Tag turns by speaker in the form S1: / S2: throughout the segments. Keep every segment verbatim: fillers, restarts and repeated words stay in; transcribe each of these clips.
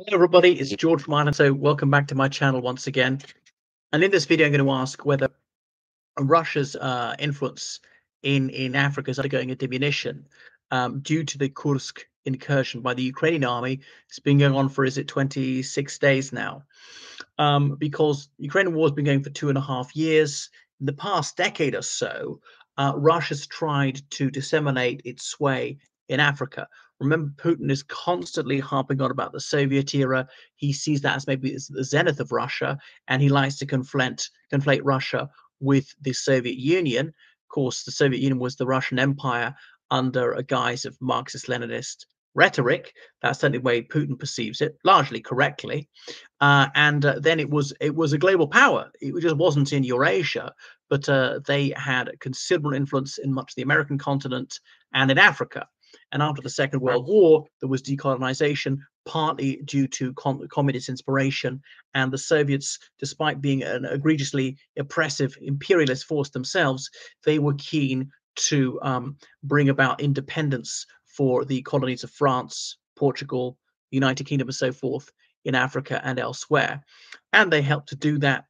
S1: Hello everybody, it's George from Ireland. So welcome back to my channel once again. And in this video, I'm going to ask whether Russia's uh, influence in, in Africa is undergoing a diminution um, due to the Kursk incursion by the Ukrainian army. It's been going on for, is it twenty-six days now? Um, because the Ukrainian war has been going for two and a half years. In the past decade or so, uh, Russia's tried to disseminate its sway in Africa. Remember, Putin is constantly harping on about the Soviet era. He sees that as maybe the zenith of Russia, and he likes to conflate conflate Russia with the Soviet Union. Of course, the Soviet Union was the Russian Empire under a guise of Marxist-Leninist rhetoric. That's certainly the way Putin perceives it, largely correctly. Uh, and uh, then it was it was a global power. It just wasn't in Eurasia, but uh, they had considerable influence in much of the American continent and in Africa. And after the Second World War, there was decolonization, partly due to com communist inspiration. And the Soviets, despite being an egregiously oppressive imperialist force themselves, they were keen to um, bring about independence for the colonies of France, Portugal, the United Kingdom, and so forth in Africa and elsewhere. And they helped to do that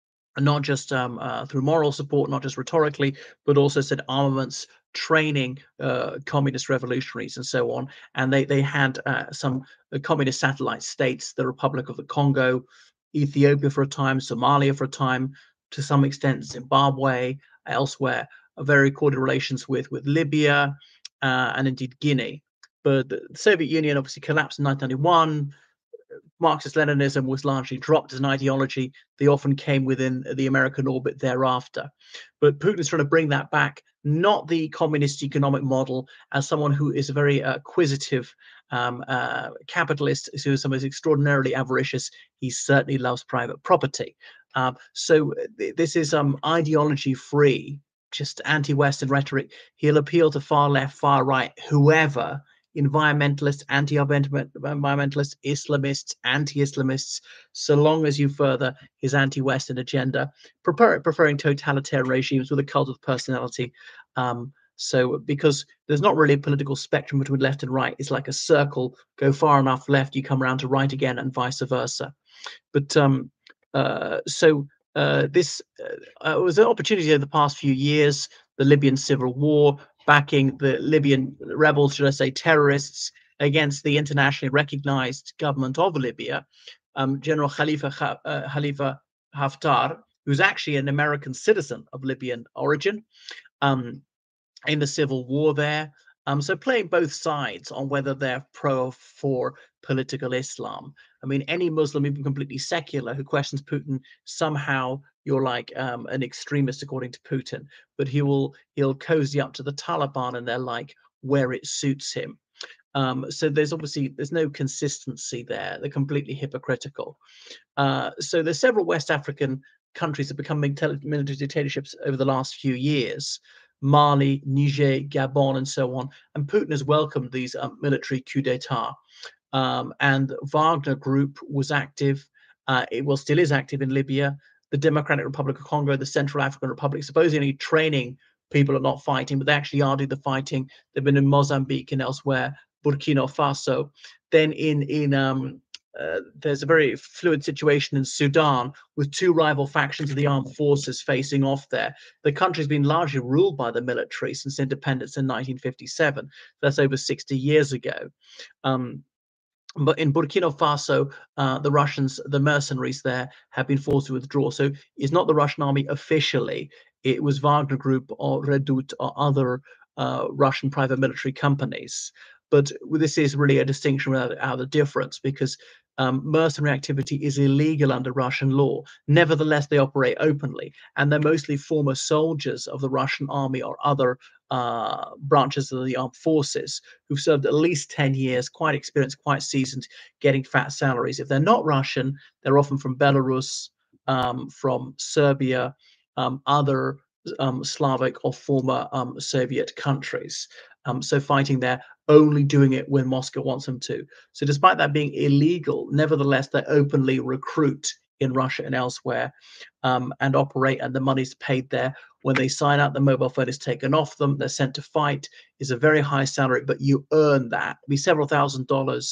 S1: not just um, uh, through moral support, not just rhetorically, but also said armaments, training uh, communist revolutionaries, and so on. And they they had uh, some uh, communist satellite states, the Republic of the Congo, Ethiopia for a time, Somalia for a time, to some extent Zimbabwe, elsewhere. Uh, very cordial relations with with Libya uh, and indeed Guinea. But the Soviet Union obviously collapsed in nineteen ninety-one. Marxist-Leninism was largely dropped as an ideology. They often came within the American orbit thereafter. But Putin's trying to bring that back, not the communist economic model, as someone who is a very uh, acquisitive um, uh, capitalist, who is someone who's extraordinarily avaricious. He certainly loves private property. Um, so th this is um, ideology-free, just anti-Western rhetoric. He'll appeal to far left, far right, whoever, environmentalists, anti-environmentalists, Islamists, anti-Islamists, so long as you further his anti-Western agenda, prefer, preferring totalitarian regimes with a cult of personality. Um, so because there's not really a political spectrum between left and right, it's like a circle, go far enough left, you come around to right again, and vice versa. But um, uh, so uh, this uh, was an opportunity over the past few years, the Libyan civil war, backing the Libyan rebels, should I say, terrorists, against the internationally recognized government of Libya. Um, General Khalifa, uh, Khalifa Haftar, who's actually an American citizen of Libyan origin, um, in the civil war there. Um, so playing both sides on whether they're pro or for political Islam. I mean, any Muslim, even completely secular, who questions Putin, somehow you're like um, an extremist according to Putin. But he will he'll cozy up to the Taliban and they're like where it suits him. Um, so there's obviously there's no consistency there. They're completely hypocritical. Uh, so there's several West African countries that are becoming military dictatorships over the last few years. Mali, Niger, Gabon, and so on. And Putin has welcomed these um, military coup d'etat. Um, and Wagner Group was active. Uh, it well still is active in Libya, the Democratic Republic of Congo, the Central African Republic. Supposedly training people are not fighting, but they actually are doing the fighting. They've been in Mozambique and elsewhere, Burkina Faso. Then in in um, uh, there's a very fluid situation in Sudan with two rival factions of the armed forces facing off there. The country's been largely ruled by the military since independence in nineteen fifty-seven. That's over sixty years ago. Um, But in Burkina Faso, uh, the Russians, the mercenaries there, have been forced to withdraw. So it's not the Russian army officially. It was Wagner Group or Redout or other uh, Russian private military companies. But this is really a distinction without a difference, because um, mercenary activity is illegal under Russian law. Nevertheless, they operate openly, and they're mostly former soldiers of the Russian army or other uh, branches of the armed forces who've served at least ten years, quite experienced, quite seasoned, getting fat salaries. If they're not Russian, they're often from Belarus, um, from Serbia, um, other um, Slavic or former um, Soviet countries. Um, so fighting there, only doing it when Moscow wants them to. So despite that being illegal, nevertheless, they openly recruit in Russia and elsewhere, um, and operate, and the money's paid there. When they sign up, the mobile phone is taken off them. They're sent to fight. It's a very high salary, but you earn that. It'd be several thousand dollars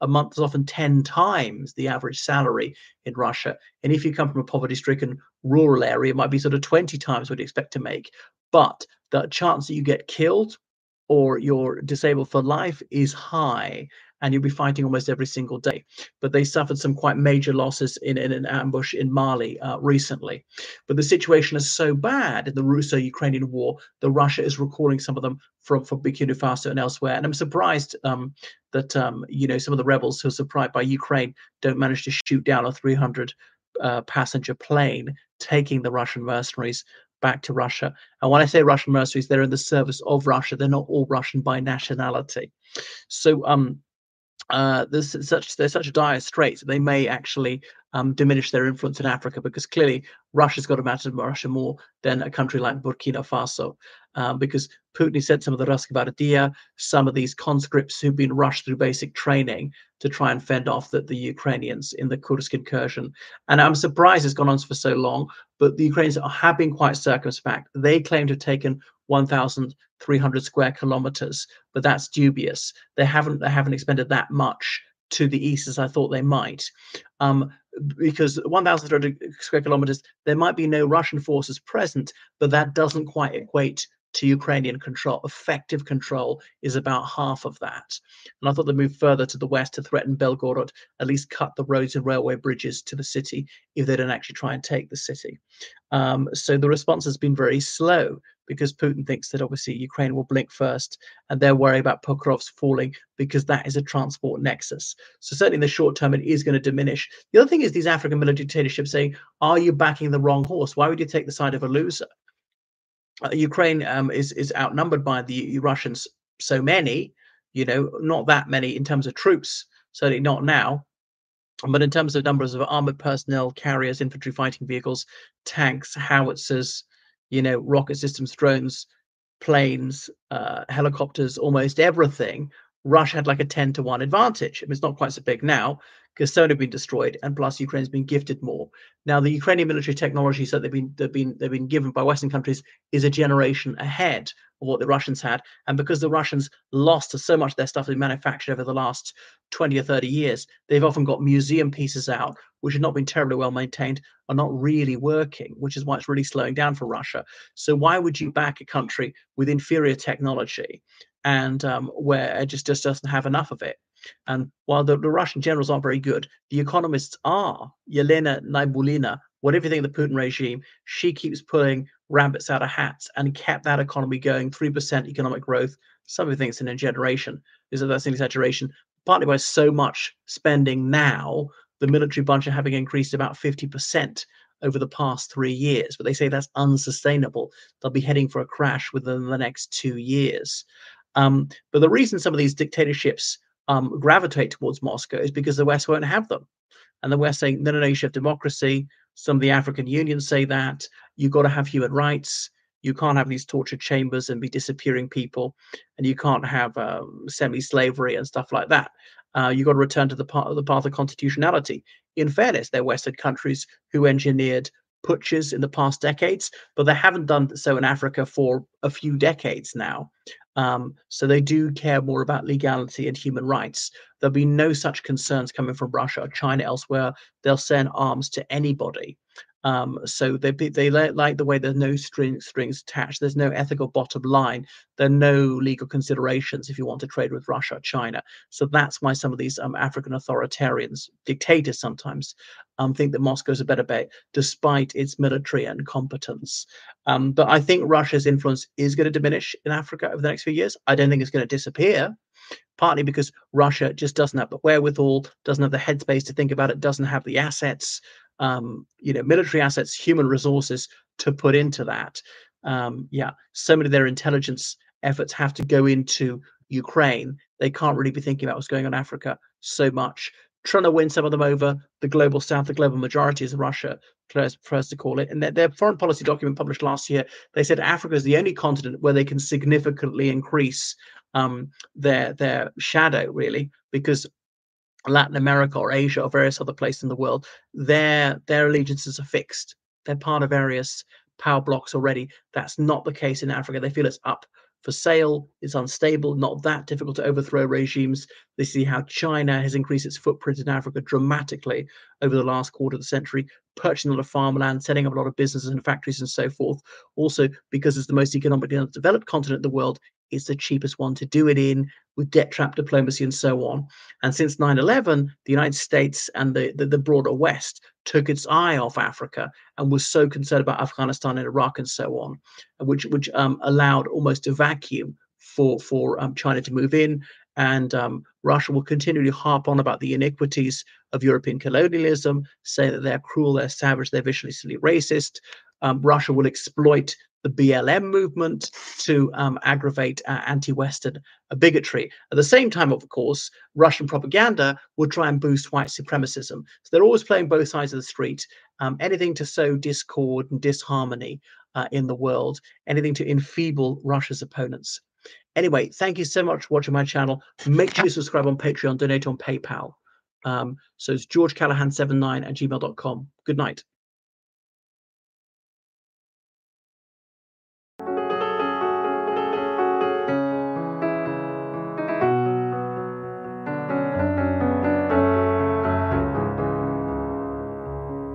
S1: a month is often ten times the average salary in Russia. And if you come from a poverty-stricken rural area, it might be sort of twenty times what you expect to make. But the chance that you get killed or you're disabled for life is high, and you'll be fighting almost every single day. But they suffered some quite major losses in, in an ambush in Mali uh, recently. But the situation is so bad in the Russo-Ukrainian war that Russia is recalling some of them from, from Burkina Faso and elsewhere. And I'm surprised um, that um, you know, some of the rebels who are supplied by Ukraine don't manage to shoot down a three hundred uh, passenger plane taking the Russian mercenaries back to Russia. And when I say Russian mercenaries, they're in the service of Russia. They're not all Russian by nationality. So um, uh, there's such there's such a dire straits that they may actually um, diminish their influence in Africa, because clearly Russia's got to matter to Russia more than a country like Burkina Faso, um, because Putin said some of the Rosgvardia, some of these conscripts who've been rushed through basic training to try and fend off the, the Ukrainians in the Kursk incursion. And I'm surprised it's gone on for so long, but the Ukrainians have been quite circumspect. They claim to have taken one thousand three hundred square kilometers, but that's dubious. They haven't they haven't expended that much to the east as I thought they might, um, because one thousand three hundred square kilometers, there might be no Russian forces present, but that doesn't quite equate to Ukrainian control. Effective control is about half of that. And I thought they'd move further to the west to threaten Belgorod, at least cut the roads and railway bridges to the city if they don't actually try and take the city. Um, so the response has been very slow, because Putin thinks that obviously Ukraine will blink first, and they're worried about Pokrovsk falling because that is a transport nexus. So certainly in the short term, it is going to diminish. The other thing is these African military dictatorships saying, are you backing the wrong horse? Why would you take the side of a loser? Uh, Ukraine um, is is outnumbered by the Russians so many, you know, not that many in terms of troops, certainly not now. But in terms of numbers of armored personnel, carriers, infantry fighting vehicles, tanks, howitzers, you know, rocket systems, drones, planes, uh, helicopters, almost everything, Russia had like a ten to one advantage. I mean, it's not quite so big now because some have been destroyed, and plus Ukraine's been gifted more. Now, the Ukrainian military technologies that they've been they've been they've been given by Western countries is a generation ahead of what the Russians had, and because the Russians lost so much of their stuff they manufactured over the last twenty or thirty years, they've often got museum pieces out which have not been terribly well maintained, are not really working, which is why it's really slowing down for Russia. So why would you back a country with inferior technology and um, where it just, just doesn't have enough of it? And while the, the Russian generals aren't very good, the economists are. Yelena Nabiullina, whatever you think of the Putin regime, she keeps pulling rabbits out of hats and kept that economy going, three percent economic growth. Somebody thinks in a generation. Is that that's an exaggeration? Partly by so much spending now, the military budget having increased about fifty percent over the past three years. But they say that's unsustainable. They'll be heading for a crash within the next two years. Um, but the reason some of these dictatorships um, gravitate towards Moscow is because the West won't have them. And the West saying, no, no, no, you should have democracy. Some of the African unions say that. You've got to have human rights. You can't have these torture chambers and be disappearing people. And you can't have um, semi-slavery and stuff like that. Uh, you've got to return to the path, the path of constitutionality. In fairness, they're Western countries who engineered putches in the past decades, but they haven't done so in Africa for a few decades now. Um, so they do care more about legality and human rights. There'll be no such concerns coming from Russia or China elsewhere. They'll send arms to anybody. Um, so they they like the way there's no string, strings attached. There's no ethical bottom line. There are no legal considerations if you want to trade with Russia or China. So that's why some of these um, African authoritarians, dictators sometimes, um, think that Moscow is a better bet, despite its military incompetence. Um, but I think Russia's influence is going to diminish in Africa over the next few years. I don't think it's going to disappear, partly because Russia just doesn't have the wherewithal, doesn't have the headspace to think about it, doesn't have the assets, um, you know, military assets, human resources to put into that. Um, yeah, so many of their intelligence efforts have to go into Ukraine. They can't really be thinking about what's going on in Africa so much. Trying to win some of them over the global south, the global majority is Russia, prefers to call it. And their, their foreign policy document published last year, they said Africa is the only continent where they can significantly increase um, their their shadow, really, because Latin America or Asia or various other places in the world, their their allegiances are fixed. They're part of various power blocks already. That's not the case in Africa. They feel it's up for sale. It's unstable, not that difficult to overthrow regimes. They see how China has increased its footprint in Africa dramatically over the last quarter of the century, purchasing a lot of farmland, setting up a lot of businesses and factories and so forth. Also, because it's the most economically developed continent in the world, it's the cheapest one to do it in, with debt trap diplomacy and so on. And since nine eleven, the United States and the, the, the broader West took its eye off Africa and was so concerned about Afghanistan and Iraq and so on, which which um, allowed almost a vacuum for for um, China to move in. And um, Russia will continually harp on about the iniquities of European colonialism, say that they're cruel, they're savage, they're viciously racist. Um, Russia will exploit the B L M movement to um, aggravate uh, anti-Western uh, bigotry. At the same time, of course, Russian propaganda will try and boost white supremacism. So they're always playing both sides of the street. Um, anything to sow discord and disharmony uh, in the world, anything to enfeeble Russia's opponents. Anyway, thank you so much for watching my channel. Make sure you subscribe on Patreon, donate on PayPal. Um, so it's george callahan seventy-nine at gmail dot com. Good night.